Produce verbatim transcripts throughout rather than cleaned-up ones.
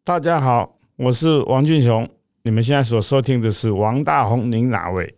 大家好，我是王俊雄，你们现在所收听的是王大宏，您哪位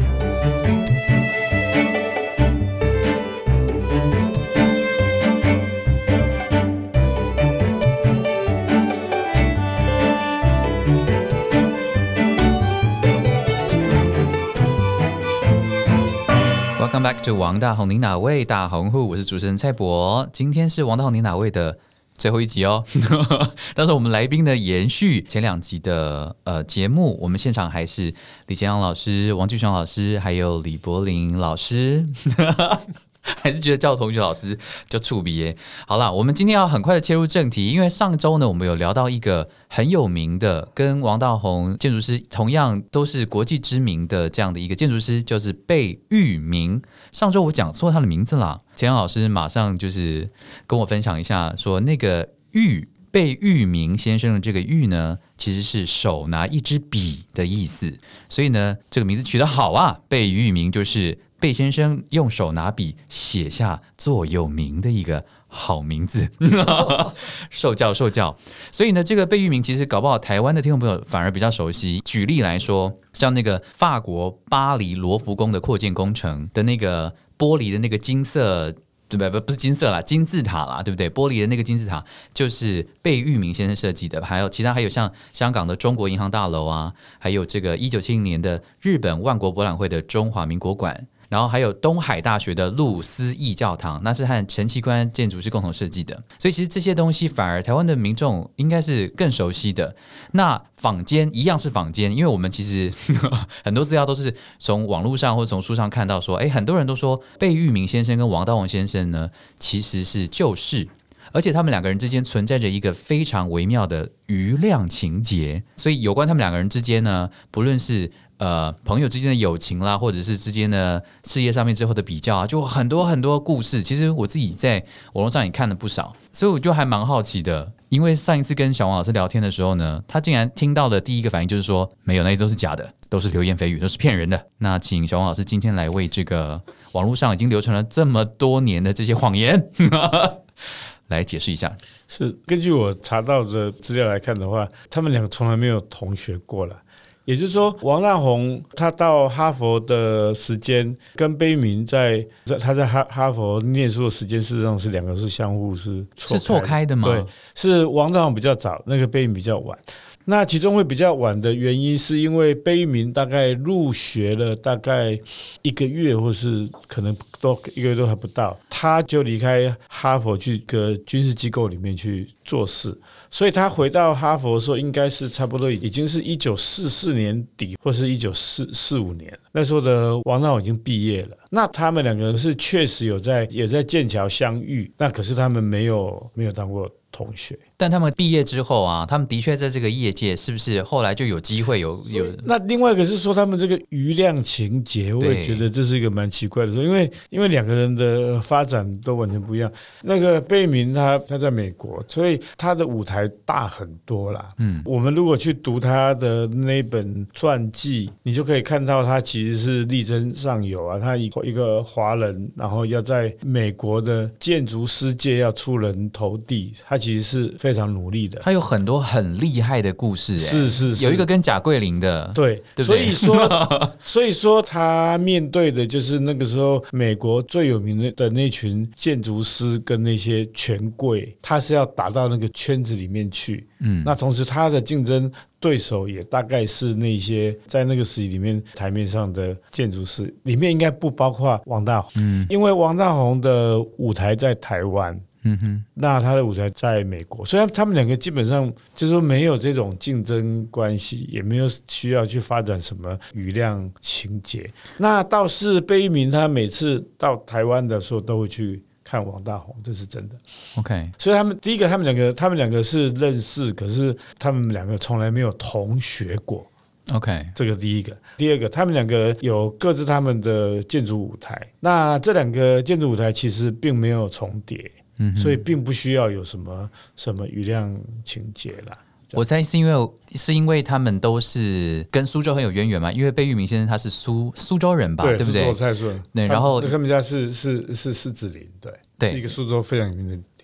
？Welcome back to 王大宏，您哪位？大宏户，我是主持人蔡博。今天是王大宏，您哪位的最后一集哦。但是我们来宾的延续前两集的呃节目，我们现场还是李建阳老师、王俊雄老师，还有李柏林老师。还是觉得叫同学老师就触鼻耶。好啦，我们今天要很快的切入正题，因为上周呢，我们有聊到一个很有名的，跟王大宏建筑师同样都是国际知名的这样的一个建筑师，就是贝聿铭。上周我讲错他的名字啦，钱阳老师马上就是跟我分享一下，说那个聿贝聿铭先生的这个聿呢，其实是手拿一支笔的意思，所以呢，这个名字取得好啊，贝聿铭就是贝先生用手拿笔写下座右铭的一个好名字。受教受教。所以呢，这个贝聿铭其实搞不好台湾的听众朋友反而比较熟悉。举例来说，像那个法国巴黎罗浮宫的扩建工程的那个玻璃的那个金色，对不？不是金色啦，金字塔啦，对不对？玻璃的那个金字塔就是贝聿铭先生设计的，还有其他还有像香港的中国银行大楼啊，还有这个一九七零年的日本万国博览会的中华民国馆。然后还有东海大学的路思义教堂，那是和陈其宽建筑师共同设计的，所以其实这些东西反而台湾的民众应该是更熟悉的。那坊间一样是坊间，因为我们其实很多资料都是从网络上或者从书上看到说，哎，很多人都说贝聿铭先生跟王大宏先生呢其实是旧识，而且他们两个人之间存在着一个非常微妙的余量情节，所以有关他们两个人之间呢，不论是呃，朋友之间的友情啦，或者是之间的事业上面之后的比较啊，就很多很多故事。其实我自己在网络上也看了不少，所以我就还蛮好奇的。因为上一次跟小王老师聊天的时候呢，他竟然听到的第一个反应就是说，没有，那些都是假的，都是流言蜚语，都是骗人的。那请小王老师今天来为这个网络上已经流传了这么多年的这些谎言来解释一下。 是根据我查到的资料来看的话，他们两个从来没有同学过了。也就是说，王大宏他到哈佛的时间跟贝聿铭在他在哈哈佛念书的时间，事实上是两个是相互是错开的， 是错开的吗？ 对，是王大宏比较早，那个贝聿铭比较晚。那其中会比较晚的原因，是因为贝聿铭大概入学了大概一个月，或是可能都一个月都还不到，他就离开哈佛去一个军事机构里面去做事。所以他回到哈佛的时候，应该是差不多已经是一九四四年底，或是一九四五年。那时候的王大宏已经毕业了。那他们两个人是确实有在有在剑桥相遇，那可是他们没有没有当过同学。 但他们毕业之后啊，他们的确在这个业界，是不是后来就有机会有有？ 那另外一个是说他们这个余量情节，我也觉得这是一个蛮奇怪的说，因为因为两个人的发展都完全不一样。那个贝聿铭他他在美国，所以他的舞台大很多啦。嗯，我们如果去读他的那本传记，你就可以看到他其实是力争上游啊，他一个华人，然后要在美国的建筑世界要出人头地，他其实是非常努力的。 他有很多很厉害的故事， 是是是， 有一个跟贾桂林的， 对， 对不对？ 所以说，所以说他面对的就是那个时候美国最有名的那群建筑师跟那些权贵，他是要打到那个圈子里面去。嗯，那同时他的竞争对手也大概是那些在那个时期里面台面上的建筑师，里面应该不包括王大宏，嗯，因为王大宏的舞台在台湾。嗯哼，那他的舞台在美国，所以他们两个基本上就是说没有这种竞争关系，也没有需要去发展什么余量情节。那倒是贝聿铭他每次到台湾的时候都会去看王大宏，这是真的。 OK， 所以他们第一个，他们两个，他们两个是认识，可是他们两个从来没有同学过。 OK， 这个第一个。第二个，他们两个有各自他们的建筑舞台，那这两个建筑舞台其实并没有重叠。嗯、所以并不需要有什么什么余量情节啦。 我猜是因为是因为他们都是跟苏州很有渊源嘛，因为贝聿铭先生他是苏苏州人吧， 对, 对不对？ 苏州蔡顺， 对，然后他们家是是是狮子林，对，对，是一个苏州非常有名的地方。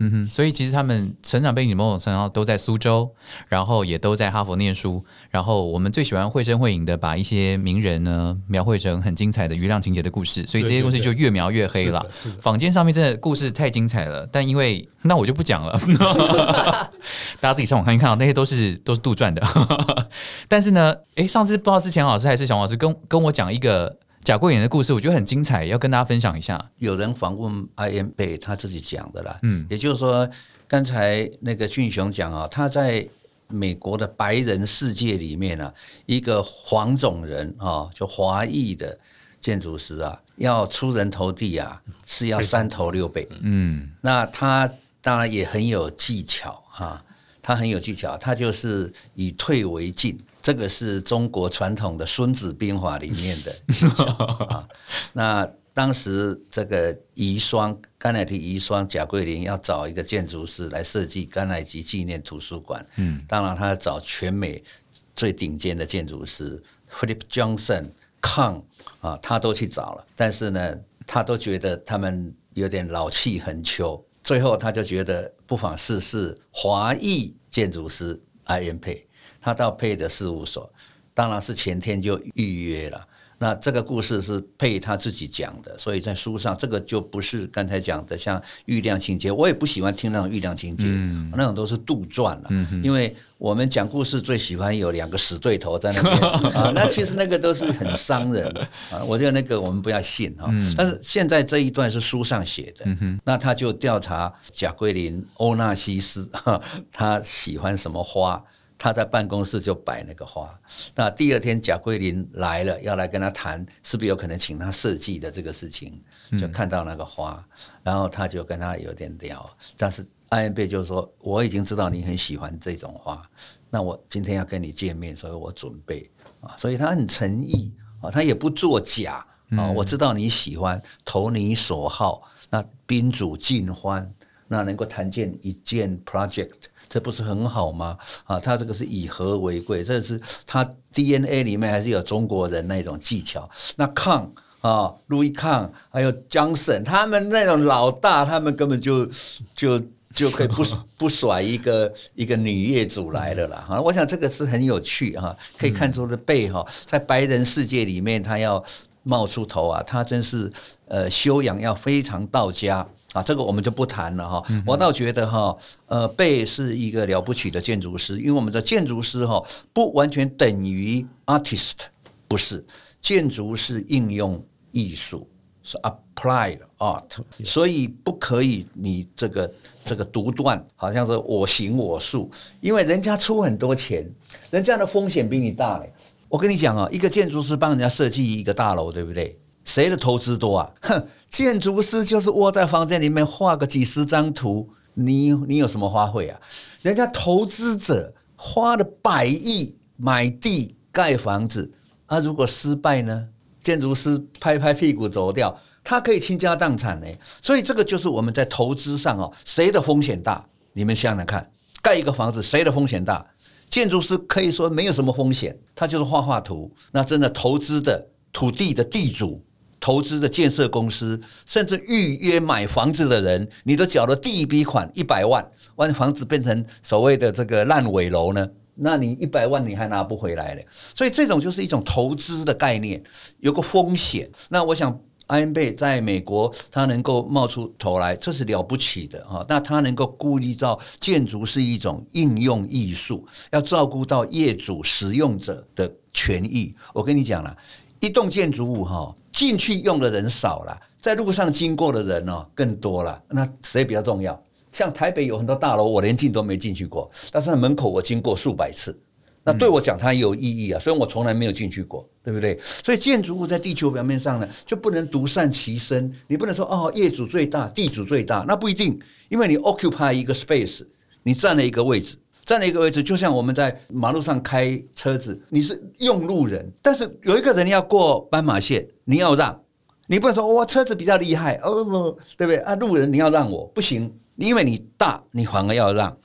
嗯哼，所以其实他们成长背景某种程度上都在苏州，然后也都在哈佛念书。然后我们最喜欢绘声绘影的把一些名人呢描绘成很精彩的余量情节的故事，所以这些故事就越描越黑了。坊间上面真的故事太精彩了，但因为那我就不讲了，大家自己上网看一看啊，那些都是都是杜撰的。但是呢，哎，上次不知道是钱老师还是小王老师跟跟我讲一个贾桂林的故事，我觉得很精彩，要跟大家分享一下。 有人访问 I M 贝，他自己讲的啦，嗯，也就是说，刚才那个俊雄讲啊，他在美国的白人世界里面啊，一个黄种人啊，就华裔的建筑师啊，要出人头地啊，是要三头六臂，嗯，那他当然也很有技巧啊，他很有技巧，他就是以退为进。这个是中国传统的《孙子兵法》里面的技巧啊。那当时这个遗孀甘乃迪遗孀贾桂林要找一个建筑师来设计甘乃迪纪念图书馆，嗯，当然他要找全美最顶尖的建筑师 Philip Johnson、Kahn 啊，他都去找了，但是呢，他都觉得他们有点老气横秋，最后他就觉得不妨试试华裔建筑师 I M 佩。他到佩的事务所，当然是前天就预约了。那这个故事是佩他自己讲的，所以在书上这个就不是刚才讲的像郁亮情节，我也不喜欢听那种郁亮情节，嗯、那种都是杜撰了。嗯、因为我们讲故事最喜欢有两个死对头在那边啊，那其实那个都是很伤人的啊。我觉得那个我们不要信哈。嗯、但是现在这一段是书上写的，嗯、那他就调查贾桂林、欧纳西斯，他喜欢什么花。他在办公室就摆那个花，那第二天贾桂林来了，要来跟他谈是不是有可能请他设计的这个事情，就看到那个花，然后他就跟他有点聊，但是I M 贝就说我已经知道你很喜欢这种花，那我今天要跟你见面，所以我准备啊，所以他很诚意啊，他也不作假啊，我知道你喜欢，投你所好，那宾主尽欢，那能够谈见一件 project。这不是很好吗？啊，他这个是以和为贵，这是他 D N A 里面还是有中国人那种技巧。那康啊，路易康还有江省，他们那种老大，他们根本就就就可以不不甩一个一个女业主来了啦。我想这个是很有趣哈，可以看出的贝哈，在白人世界里面，他要冒出头啊，他真是呃修养要非常到家。啊，这个我们就不谈了哈。我倒觉得哈，呃，贝是一个了不起的建筑师，因为我们的建筑师哈不完全等于 artist， 不是，建筑是应用艺术，是 applied art， 所以不可以你这个这个独断，好像是我行我素，因为人家出很多钱，人家的风险比你大嘞。我跟你讲啊，一个建筑师帮人家设计一个大楼，对不对？谁的投资多啊？哼，建筑师就是窝在房间里面画个几十张图，你你有什么花卉啊？人家投资者花了百亿买地盖房子，啊，如果失败呢？建筑师拍拍屁股走掉，他可以倾家荡产呢。所以这个就是我们在投资上哦，谁的风险大？你们想想看，盖一个房子谁的风险大？建筑师可以说没有什么风险，他就是画画图。那真的投资的土地的地主。投资的建设公司，甚至预约买房子的人，你都缴了第一笔款一百万，万房子变成所谓的这个烂尾楼呢？那你一百万你还拿不回来了。所以这种就是一种投资的概念，有个风险。那我想I M 贝在美国，他能够冒出头来，这是了不起的啊！那他能够顾虑到建筑是一种应用艺术，要照顾到业主使用者的权益。我跟你讲了，一栋建筑物哈。进去用的人少了，在路上经过的人哦更多了。那谁比较重要？像台北有很多大楼，我连进都没进去过，但是门口我经过数百次。那对我讲它有意义啊，虽然我从来没有进去过，对不对？所以建筑物在地球表面上呢，就不能独善其身。你不能说哦，业主最大，地主最大，那不一定，因为你 occupy 一个 space， 你占了一个位置。站了一个位置，就像我们在马路上开车子，你是用路人，但是有一个人要过斑马线，你要让，你不能说我车子比较厉害，哦，对不对啊？路人你要让我不行，因为你大，你反而要让。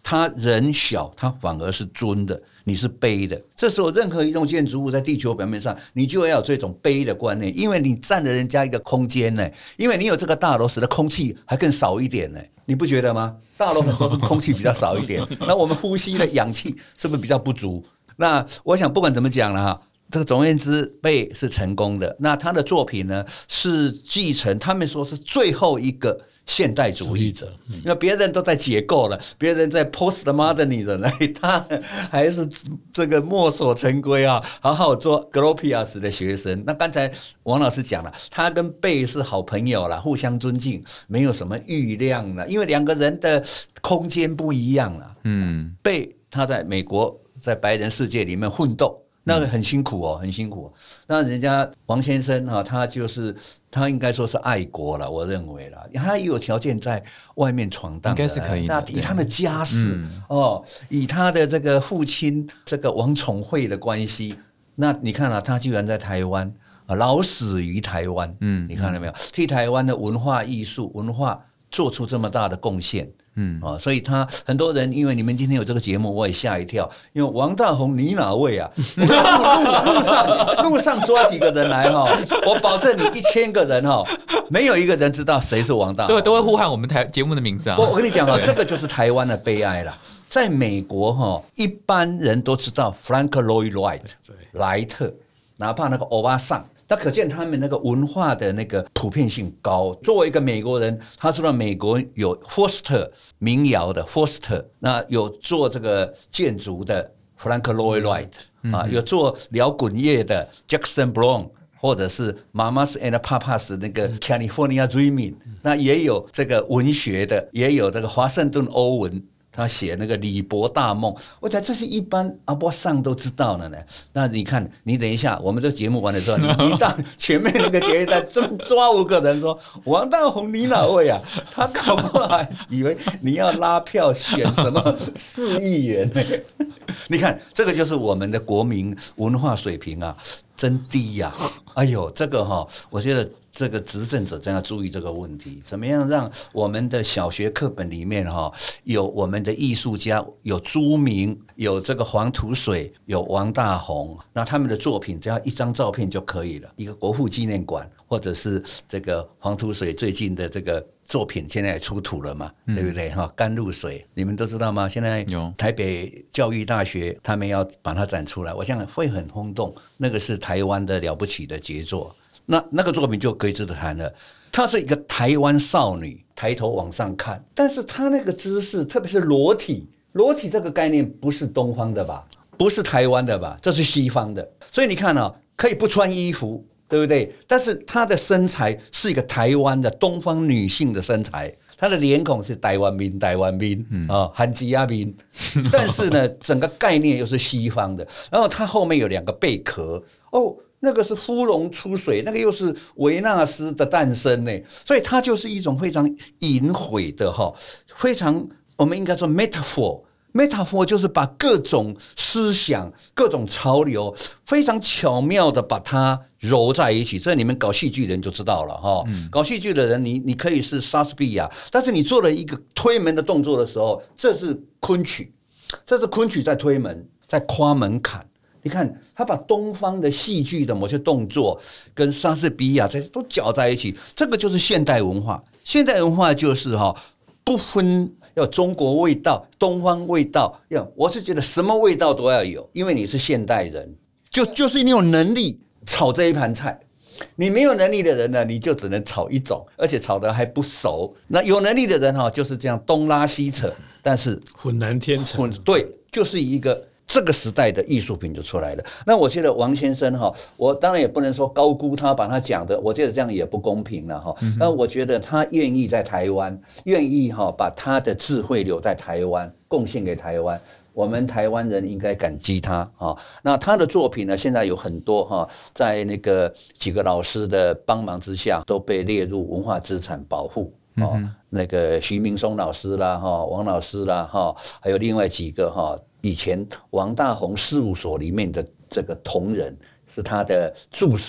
他人小，他反而是尊的，你是卑的。这时候任何一栋建筑物在地球表面上，你就要有这种卑的观念，因为你占了人家一个空间呢，因为你有这个大楼，使得空气还更少一点呢，你不觉得吗？大楼很多是空气比较少一点，那我们呼吸的氧气是不是比较不足？那我想不管怎么讲了哈。这个总而言之，贝是成功的。那他的作品呢，是继承他们说是最后一个现代主义者，因为别人都在解构了，别人在 postmodernism， 他还是这个墨守成规啊，好好做 Gropius 的学生。那刚才王老师讲了，他跟贝是好朋友啦，互相尊敬，没有什么郁量了，因为两个人的空间不一样了。嗯，贝他在美国，在白人世界里面奋斗。那个很辛苦哦，很辛苦哦。那人家王先生啊，他就是他应该说是爱国了，我认为了，他也有条件在外面闯荡， 应该是可以的。 以他的家世、嗯、哦，以他的这个父亲这个王宠惠的关系，那你看啊，他居然在台湾老死于台湾，嗯，你看到没有？替台湾的文化艺术文化做出这么大的贡献。嗯啊，所以他很多人因为你们今天有这个节目，我也吓一跳。因为王大闳你哪位啊？路路路上路上抓几个人来哈，我保证你一千个人哈，没有一个人知道谁是王大闳， 对，都会呼喊我们台节目的名字啊。 我我跟你讲啊，这个就是台湾的悲哀啦。在美国哈，一般人都知道 Frank Lloyd Wright 莱特，哪怕那个欧巴桑。那可见他们那个文化的那个普遍性高。作为一个美国人，他知道美国有 Foster 民谣的 Foster， 那有做这个建筑的 Frank Lloyd Wright 啊，有做摇滚乐的 Jackson Browne， 或者是 Mamas and Papas 那个 California Dreaming， 那也有这个文学的，也有这个华盛顿欧文。他写那个李博大梦，我讲这是一般阿波上都知道了呢。那你看，你等一下，我们这节目完了之后，你一到前面那个节目单抓五个人说王大闳你哪位啊？他搞不好以为你要拉票选什么市议员呢？你看，这个就是我们的国民文化水平啊，真低呀、啊！哎呦，这个哈、哦，我觉得。这个执政者真要注意这个问题，怎么样让我们的小学课本里面哈有我们的艺术家，有朱铭，有这个黄土水，有王大闳，那他们的作品只要一张照片就可以了，一个国父纪念馆，或者是这个黄土水最近的这个作品，现在也出土了嘛，嗯、对不对？哈，甘露水，你们都知道吗？现在台北教育大学他们要把它展出来，我想会很轰动，那个是台湾的了不起的杰作。那那个作品就可以值得谈了。她是一个台湾少女，抬头往上看，但是她那个姿势，特别是裸体，裸体这个概念不是东方的吧？不是台湾的吧？这是西方的。所以你看啊，可以不穿衣服，对不对？但是她的身材是一个台湾的东方女性的身材。她的脸孔是台湾面，台湾面啊，韩吉亚面，但是呢，整个概念又是西方的。然后她后面有两个贝壳哦。那个是芙蓉出水，那个又是维纳斯的诞生呢，所以它就是一种非常隐晦的哈，非常我们应该说 metaphor，metaphor 就是把各种思想、各种潮流非常巧妙的把它揉在一起。这你们搞戏剧的人就知道了哈，嗯、搞戏剧的人你你可以是莎士比亚，但是你做了一个推门的动作的时候，这是昆曲，这是昆曲在推门，在跨门槛。你看，他把东方的戏剧的某些动作跟莎士比亚这都搅在一起，这个就是现代文化。现代文化就是哈，不分要中国味道、东方味道，要我是觉得什么味道都要有，因为你是现代人，就就是你有能力炒这一盘菜。你没有能力的人呢，你就只能炒一种，而且炒得还不熟。那有能力的人哈，就是这样东拉西扯，但是浑然天成。 对，就是一个。这个时代的艺术品就出来了。那我觉得王先生哈，我当然也不能说高估他，把他讲的，我觉得这样也不公平了哈。那我觉得他愿意在台湾，愿意哈把他的智慧留在台湾，贡献给台湾，我们台湾人应该感激他哈。那他的作品呢，现在有很多哈，在那个几个老师的帮忙之下，都被列入文化资产保护。哦，那个徐明松老师啦，哈，王老师啦，哈，还有另外几个哈，以前王大闳事务所里面的这个同仁是他的助手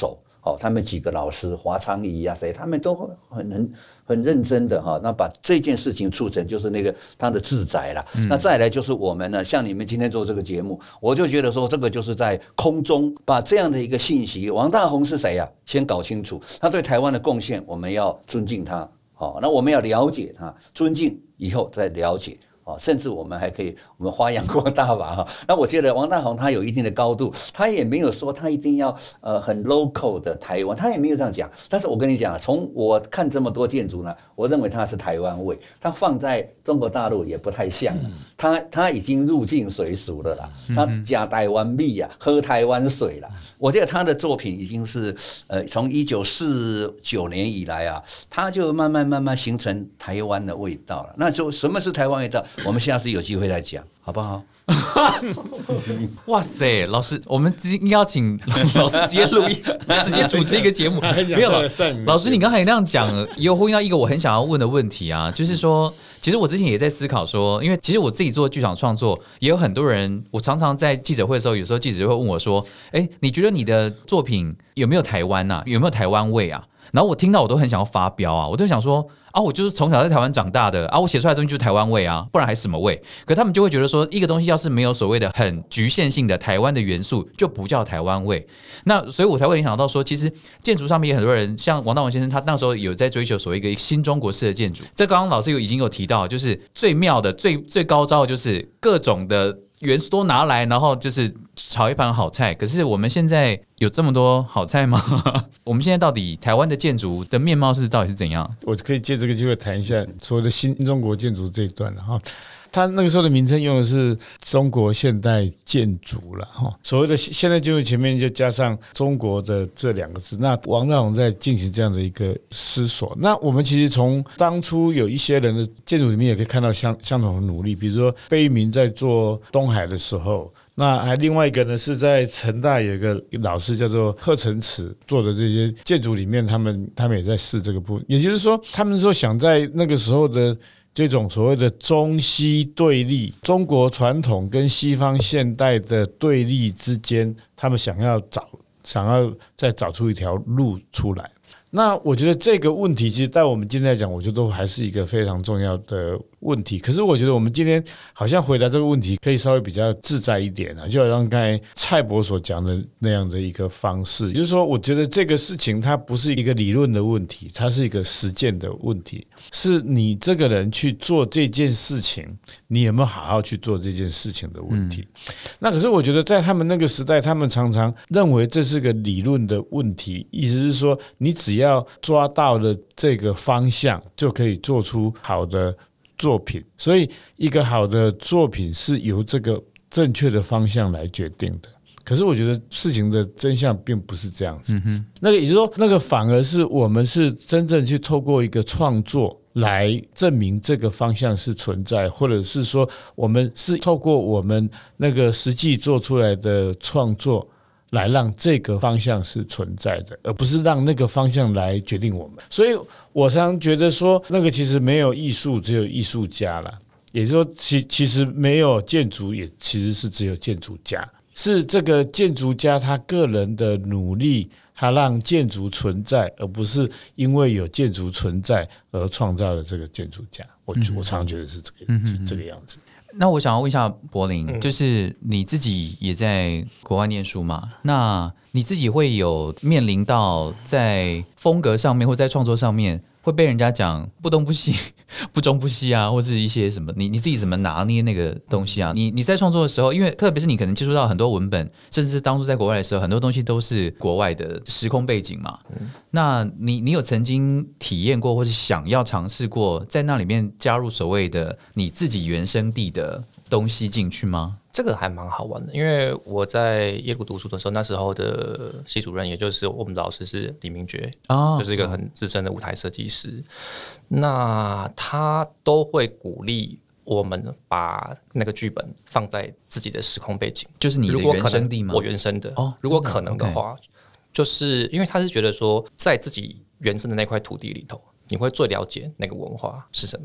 哦，他们几个老师，华昌仪啊，谁，他们都很很很认真的哈，那把这件事情促成，就是那个他的自宅啦。嗯、那再来就是我们呢，像你们今天做这个节目，我就觉得说，这个就是在空中把这样的一个信息，王大鋐是谁呀、啊？先搞清楚他对台湾的贡献，我们要尊敬他。好，那我们要了解他，尊敬以后再了解。哦，甚至我们还可以，我们发扬光大吧哈。那我觉得王大鋐他有一定的高度，他也没有说他一定要呃很 local 的台湾，他也没有这样讲。但是我跟你讲，从我看这么多建筑呢，我认为他是台湾味，他放在中国大陆也不太像了。他他已经入境随俗了啦，他加台湾蜜啊，喝台湾水啦。我觉得他的作品已经是呃从一九四九年以来啊，他就慢慢慢慢形成台湾的味道了。那就什么是台湾味道？我们下次有机会再讲，好不好？ 哇塞，老师，我们应该要请老师直接录音，直接主持一个节目。没有了，老师，你刚才那样讲，也有呼应到一个我很想要问的问题啊，就是说，其实我之前也在思考说，因为其实我自己做剧场创作，也有很多人，我常常在记者会的时候，有时候记者会问我说：“哎，你觉得你的作品有没有台湾啊？有没有台湾味啊？”然后我听到我都很想要发飙啊，我都想说。啊，我就是从小在台湾长大的啊，我写出来的东西就是台湾味啊，不然还什么味？可他们就会觉得说，一个东西要是没有所谓的很局限性的台湾的元素，就不叫台湾味。那所以我才会联想到说，其实建筑上面也很多人，像王大鋐先生，他那时候有在追求所谓一个新中国式的建筑。这刚刚老师有已经有提到，就是最妙的、最最高招的就是各种的元素都拿来，然后就是炒一盘好菜。可是我们现在有这么多好菜吗？我们现在到底台湾的建筑的面貌是到底是怎样？ 我可以借这个机会谈一下所谓的新中国建筑这一段了哈。他那个时候的名称用的是中国现代建筑了哈，所谓的现代建筑前面就加上中国的这两个字。那王大鋐在进行这样的一个思索。那我们其实从当初有一些人的建筑里面也可以看到相相同的努力，比如说贝聿铭在做东海的时候。那还另外一个呢，是在成大有一个老师叫做贺成慈做的这些建筑里面，他们他们也在试这个部分。也就是说，他们说想在那个时候的这种所谓的中西对立，中国传统跟西方现代的对立之间，他们想要找想要再找出一条路出来。那我觉得这个问题，其实在我们今天来讲，我觉得都还是一个非常重要的问题。可是我觉得我们今天好像回答这个问题，可以稍微比较自在一点啊，就好像刚才蔡博所讲的那样的一个方式，就是说，我觉得这个事情它不是一个理论的问题，它是一个实践的问题，是你这个人去做这件事情，你有没有好好去做这件事情的问题。嗯、那可是我觉得在他们那个时代，他们常常认为这是个理论的问题，意思是说，你只要要抓到了这个方向，就可以做出好的作品。所以，一个好的作品是由这个正确的方向来决定的。可是，我觉得事情的真相并不是这样子。嗯哼，那个也就是说，那个反而是我们是真正去透过一个创作来证明这个方向是存在，或者是说，我们是透过我们那个实际做出来的创作。来让这个方向是存在的，而不是让那个方向来决定我们。所以我常觉得说，那个其实没有艺术，只有艺术家啦。也就是说，其其实没有建筑，也其实是只有建筑家。是这个建筑家他个人的努力，他让建筑存在，而不是因为有建筑存在而创造了这个建筑家。我我常觉得是这个、嗯、这个样子。 那我想要问一下柏霖，嗯、就是你自己也在国外念书嘛？那你自己会有面临到在风格上面或在创作上面会被人家讲不东不西、不中不西啊，或是一些什么？你你自己怎么拿捏那个东西啊？你你在创作的时候，因为特别是你可能接触到很多文本，甚至是当初在国外的时候，很多东西都是国外的时空背景嘛。嗯、那你你有曾经体验过，或是想要尝试过，在那里面加入所谓的你自己原生地的东西进去吗？ 这个还蛮好玩的，因为我在耶鲁读书的时候，那时候的系主任，也就是我们的老师是李明觉，哦、就是一个很资深的舞台设计师。那他都会鼓励我们把那个剧本放在自己的时空背景， 就是你的原生地吗？ 我原生的，哦、如果可能的话， okay. 就是因为他是觉得说，在自己原生的那块土地里头，你会最了解那个文化是什么。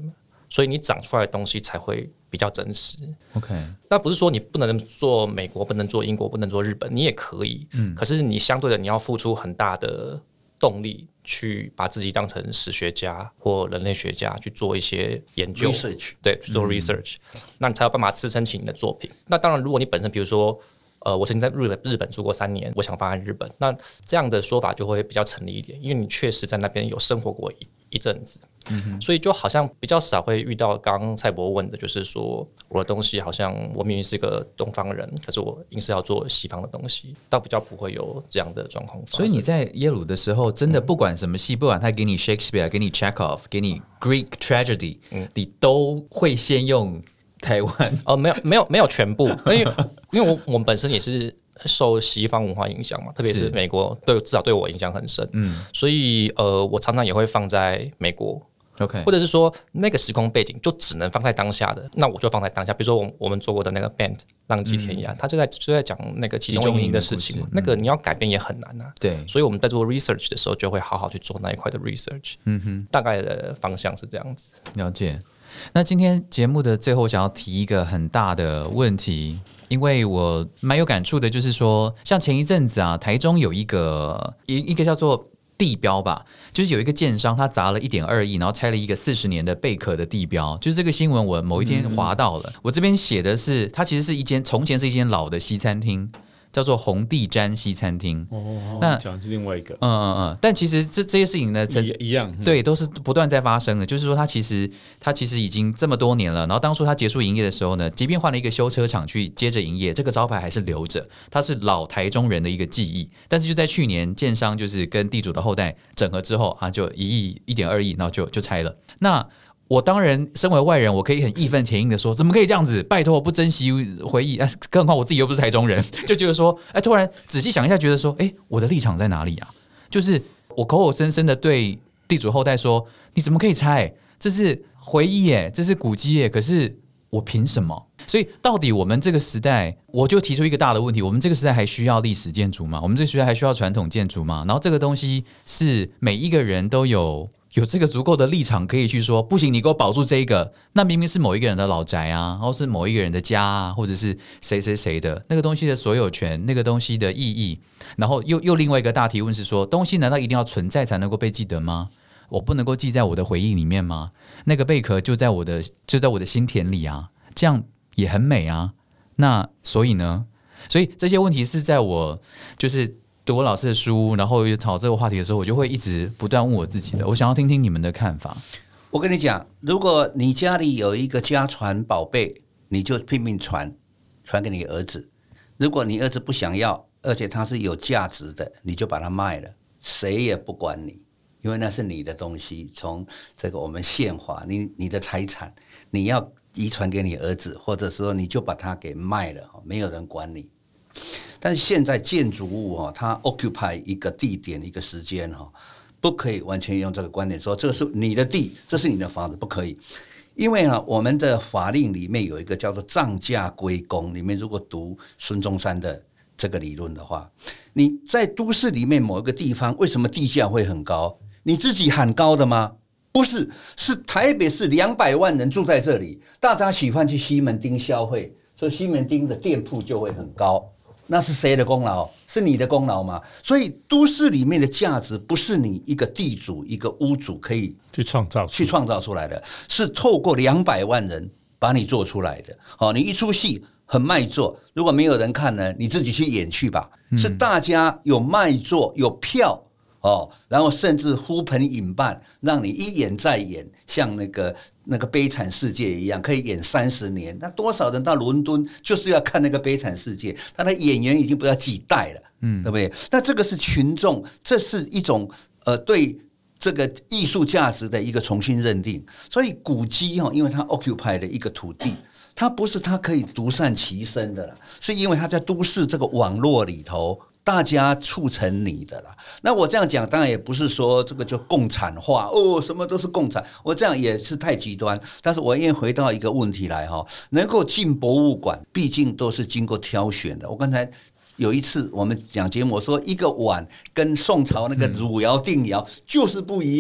所以你长出来的东西才会比较真实。 OK， 那不是说你不能做美国，不能做英国，不能做日本，你也可以，嗯，可是你相对的你要付出很大的动力去把自己当成史学家或人类学家去做一些研究 research， 对，去做 research，嗯，那你才有办法支撑起你的作品。那当然如果你本身比如说呃，我曾经在日本日本住过三年，我想发在日本，那这样的说法就会比较成立一点，因为你确实在那边有生活过一一阵子，嗯，所以就好像比较少会遇到刚刚蔡博问的，就是说我的东西好像我明明是个东方人，可是我硬是要做西方的东西，倒比较不会有这样的状况发生。 所以你在耶鲁的时候，真的不管什么戏，不管他给你 Shakespeare， 给你 Chekhov， 给你 Greek Tragedy，嗯，你都会先用台湾哦，没有没有没有全部，因为因为我我们本身也是受西方文化影响嘛，特别是美国对至少对我影响很深，嗯，所以呃，我常常也会放在美国 ，OK， 或者是说那个时空背景就只能放在当下的，那我就放在当下。比如说我我们做过的那个 band 浪迹天涯，他、嗯、就在就在讲那个集中营的事情嘛，嗯、那个你要改变也很难啊。 对， 所以我们在做 research 的时候，就会好好去做那一块的 research。嗯哼，大概的方向是这样子。 了解。那今天节目的最后，想要提一个很大的问题，因为我蛮有感触的，就是说，像前一阵子啊，台中有一个一一个叫做地标吧，就是有一个建商他砸了一点二亿，然后拆了一个四十年的贝壳的地标，就是这个新闻我某一天滑到了，嗯、我这边写的是，它其实是一间从前是一间老的西餐厅。叫做红地毡西餐厅， 哦，那讲的是另外一个， 嗯嗯嗯，但其实这这些事情呢， 一样，嗯、 对，都是不断在发生的。就是说，它其实它其实已经这么多年了。然后当初它结束营业的时候呢，即便换了一个修车厂去接着营业，这个招牌还是留着，它是老台中人的一个记忆。但是就在去年，建商就是跟地主的后代整合之后啊，就一亿一点二亿，然后就就拆了。那我当然身为外人，我可以很义愤填膺的说，怎么可以这样子？拜托，不珍惜回忆，啊、更何况我自己又不是台中人，就觉得说，哎，突然仔细想一下，觉得说，哎，我的立场在哪里啊？就是我口口声声的对地主后代说，你怎么可以拆？这是回忆耶，这是古迹耶，可是我凭什么？所以到底我们这个时代，我就提出一个大的问题：我们这个时代还需要历史建筑吗？我们这个时代还需要传统建筑吗？然后这个东西是每一个人都有。有这个足够的立场可以去说，不行，你给我保住这一个，那明明是某一个人的老宅啊，或是某一个人的家啊，或者是谁谁谁的那个东西的所有权，那个东西的意义，然后又又另外一个大提问是说，东西难道一定要存在才能够被记得吗？我不能够记在我的回忆里面吗？那个贝壳就在我的就在我的心田里啊，这样也很美啊。那所以呢，所以这些问题是在我就是。读我老师的书，然后吵这个话题的时候，我就会一直不断问我自己的，我想要听听你们的看法。 我跟你讲，如果你家里有一个家传宝贝，你就拼命传，传给你儿子。如果你儿子不想要，而且它是有价值的，你就把它卖了，谁也不管你，因为那是你的东西。从这个我们宪法，你你的财产，你要遗传给你儿子，或者说你就把它给卖了，没有人管你。但是现在建筑物它 occupy 一个地点一个时间，不可以完全用这个观点说这是你的地，这是你的房子，不可以。因为我们的法令里面有一个叫做涨价归公，里面如果读孙中山的这个理论的话，你在都市里面某一个地方为什么地价会很高？你自己喊高的吗？不是，是台北市两百万人住在这里，大家喜欢去西门町消费，所以西门町的店铺就会很高。那是谁的功劳？是你的功劳吗？所以都市里面的价值不是你一个地主一个屋主可以去创造去创造出来的，是透过两百万人把你做出来的。好，你一出戏很卖座，如果没有人看呢，你自己去演去吧。是大家有卖座有票。哦，然后甚至呼朋引伴，让你一演再演，像那个那个悲惨世界一样，可以演三十年。那多少人到伦敦就是要看那个悲惨世界？他的演员已经不知道几代了，嗯，对不对？那这个是群众，这是一种呃对这个艺术价值的一个重新认定。所以古迹哈，因为它 occupy 的一个土地，它不是它可以独善其身的啦，是因为它在都市这个网络里头。大家促成你的啦。那我这样讲，当然也不是说这个就共产化哦，什么都是共产。我这样也是太极端。但是我愿意回到一个问题来哈，能够进博物馆，毕竟都是经过挑选的。我刚才有一次我们讲节目，我说一个碗跟宋朝那个汝窑定窑就是不一样。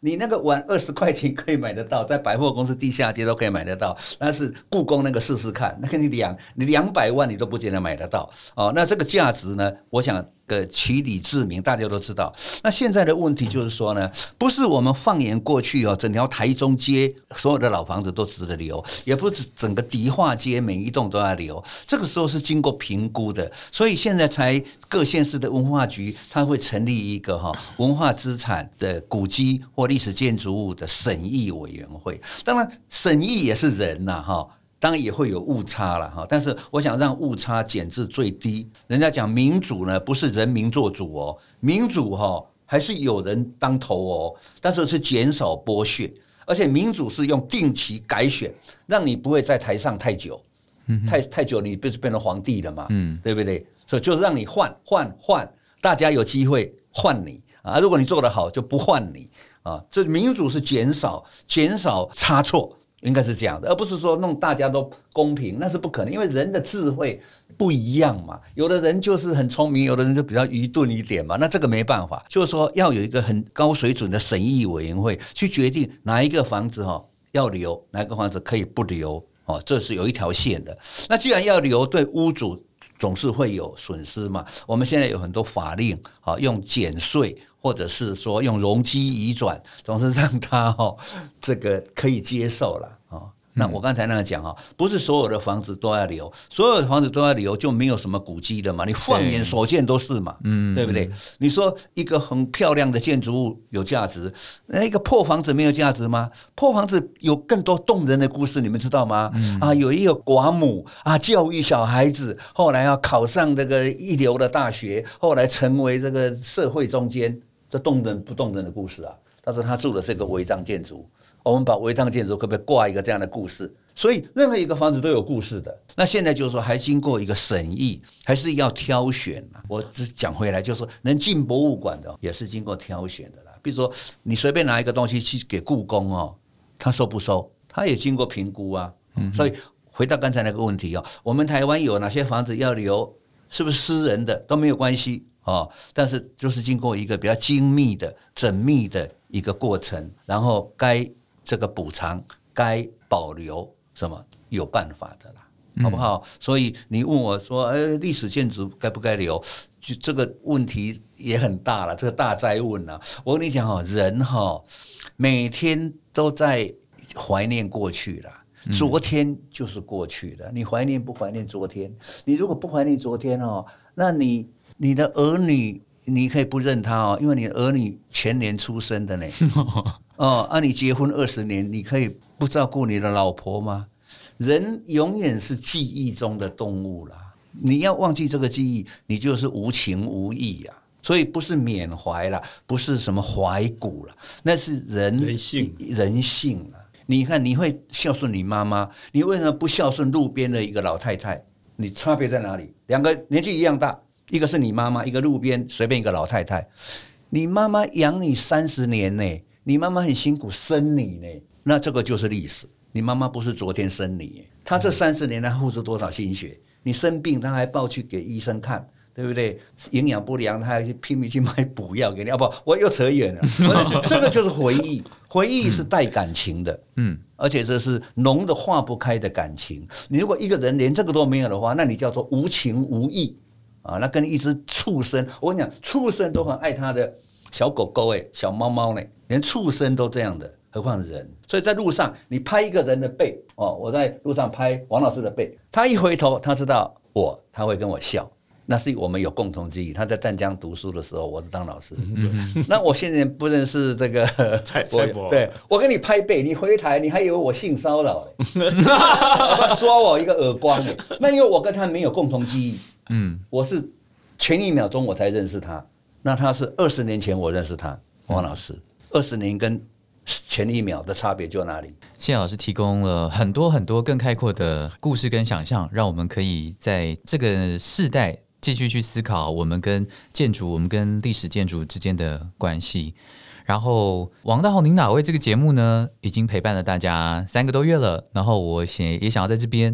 你那个碗二十块钱可以买得到，在百货公司地下街都可以买得到。但是故宫那个试试看，那个你两你两百万你都不见得买得到哦。那这个价值呢，我想个其理自明，大家都知道。那现在的问题就是说呢，不是我们放眼过去哦，整条台中街所有的老房子都值得留，也不是整个迪化街每一栋都要留。这个时候是经过评估的，所以现在才各县市的文化局它会成立一个哈文化资产的古迹或历史建筑物的审议委员会。当然，审议也是人呐哈。当然也会有误差了哈，但是我想让误差减至最低。人家讲民主呢，不是人民做主哦，民主哈还是有人当头哦，但是是减少剥削，而且民主是用定期改选，让你不会在台上太久，太太久你不是变成皇帝了嘛，嗯，对不对？所以就是让你换换换，大家有机会换你啊，如果你做得好就不换你啊，这民主是减少减少差错。应该是这样的，而不是说弄大家都公平，那是不可能，因为人的智慧不一样嘛。有的人就是很聪明，有的人就比较愚钝一点嘛。那这个没办法，就是说要有一个很高水准的审议委员会去决定哪一个房子哈要留，哪一个房子可以不留哦，这是有一条线的。那既然要留，对屋主总是会有损失嘛。我们现在有很多法令啊，用减税。或者是说用容积移转，总是让他哦这个可以接受了哦。那我刚才那样讲啊，不是所有的房子都要留，所有的房子都要留就没有什么古迹了嘛。你放眼所见都是嘛，嗯，对不对？你说一个很漂亮的建筑物有价值，那一个破房子没有价值吗？破房子有更多动人的故事，你们知道吗？嗯、啊，有一个寡母啊，教育小孩子，后来要考上这个一流的大学，后来成为这个社会中间。这动人不动人的故事啊！但是他住的是一个违章建筑，我们把违章建筑可不可以挂一个这样的故事？所以任何一个房子都有故事的。那现在就是说，还经过一个审议，还是要挑选嘛。我只讲回来，就是说能进博物馆的也是经过挑选的啦。比如说你随便拿一个东西去给故宫哦，他收不收？他也经过评估啊。嗯、所以回到刚才那个问题哦，我们台湾有哪些房子要留？是不是私人的都没有关系？哦，但是就是经过一个比较精密的、缜密的一个过程，然后该这个补偿、该保留什么有办法的啦，好不好？嗯、所以你问我说，哎，历史建筑该不该留？就这个问题也很大了，这个大哉问啊！我跟你讲哈，人哈每天都在怀念过去啦。昨天就是过去了，你怀念不怀念昨天？你如果不怀念昨天哦，那你。你的儿女，你可以不认他哦，因为你的儿女前年出生的呢。哦，啊，你结婚二十年，你可以不照顾你的老婆吗？人永远是记忆中的动物啦。你要忘记这个记忆，你就是无情无义呀、啊。所以不是缅怀啦，不是什么怀古啦，那是人人性人性啦。你看，你会孝顺你妈妈，你为什么不孝顺路边的一个老太太？你差别在哪里？两个年纪一样大。一个是你妈妈，一个路边随便一个老太太。你妈妈养你三十年呢，你妈妈很辛苦生你呢，那这个就是历史。你妈妈不是昨天生你，她这三十年她付出多少心血？你生病，她还抱去给医生看，对不对？营养不良，她还拼命去买补药给你。哦不，我又扯远了。这个就是回忆，回忆是带感情的，嗯，而且这是浓的化不开的感情。你如果一个人连这个都没有的话，那你叫做无情无义。啊，那跟一只畜生，我跟你讲，畜生都很爱他的小狗狗哎，小猫猫呢，连畜生都这样的，何况人？所以在路上，你拍一个人的背哦，我在路上拍王老师的背，他一回头，他知道我，他会跟我笑，那是我们有共同记忆。他在淡江读书的时候，我是当老师，嗯、那我现在不认识这个蔡蔡伯， 对我跟你拍背，你回台，你还以为我性骚扰嘞，刷我一个耳光嘞，那因为我跟他没有共同记忆。嗯，我是前一秒钟我才认识他，那他是二十年前我认识他，王老师，二十年跟前一秒的差别就哪里？ 谢老师提供了很多很多更开阔的故事跟想象，让我们可以在这个世代继续去思考我们跟建筑、我们跟历史建筑之间的关系。然后王大闳您哪位这个节目呢，已经陪伴了大家三个多月了，然后我也想要在这边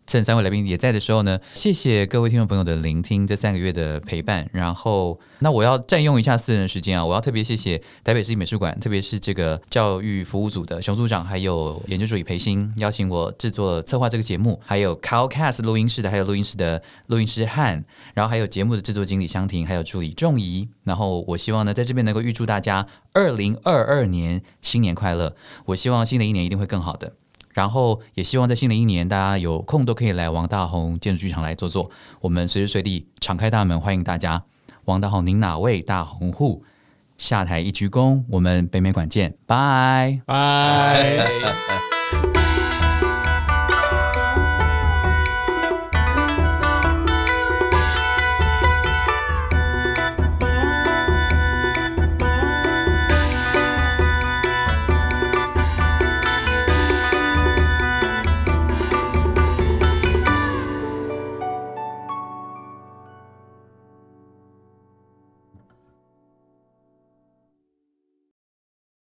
趁三位来宾也在的时候呢，谢谢各位听众朋友的聆听，这三个月的陪伴。然后，那我要占用一下私人的时间啊，我要特别谢谢台北市立美术馆，特别是这个教育服务组的熊组长，还有研究助理裴鑫，邀请我制作策划这个节目，还有 Calcast 录音室的，还有录音室的录音师汉，然后还有节目的制作经理香婷，还有助理仲怡。然后我希望呢，在这边能够预祝大家二零二二年新年快乐。我希望新的一年一定会更好的。然后也希望在新的一年，大家有空都可以来王大闳建筑剧场来坐坐，我们随时随地敞开大门欢迎大家。王大闳您哪位？大闳户下台一鞠躬，我们北美馆见，拜拜。